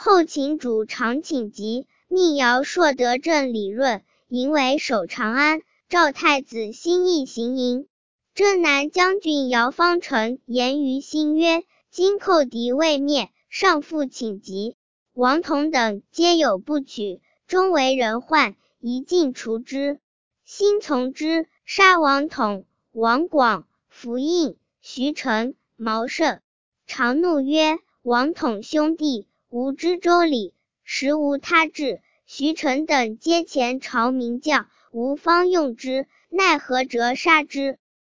后秦主常请疾，命尧朔得政理论，迎为守长安。赵太子兴义行营。征南将军姚方成言于心曰：今寇敌未灭，上复请疾。王统等皆有不取，终为人患，一尽除之。兴从之，杀王统、王广、符印、徐成、毛胜。常怒曰：王统兄弟，无知周礼，实无他志。徐成等皆前朝名将，吾方用之，奈何折杀之？